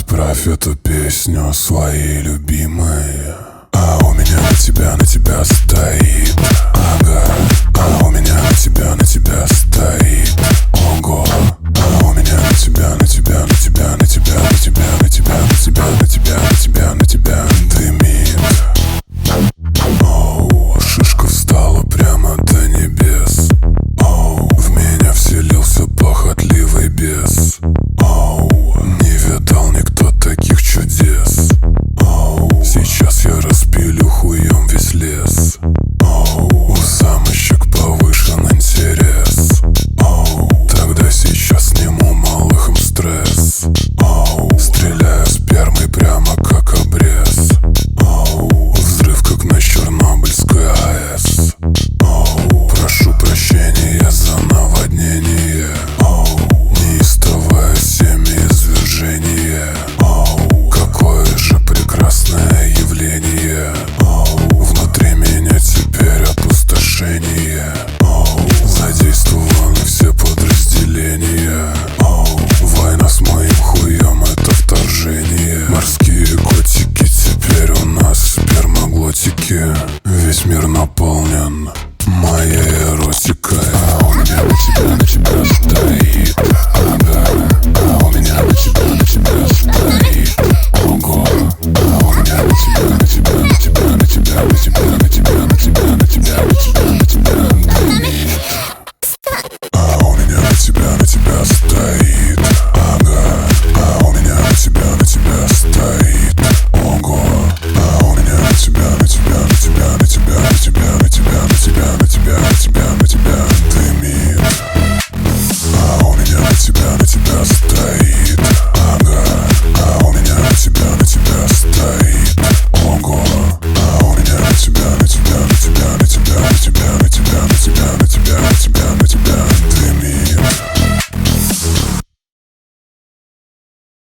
Отправь эту песню своей любимой. А у меня на тебя стоит. Ага. А у меня на тебя стоит. Ого. А у меня на тебя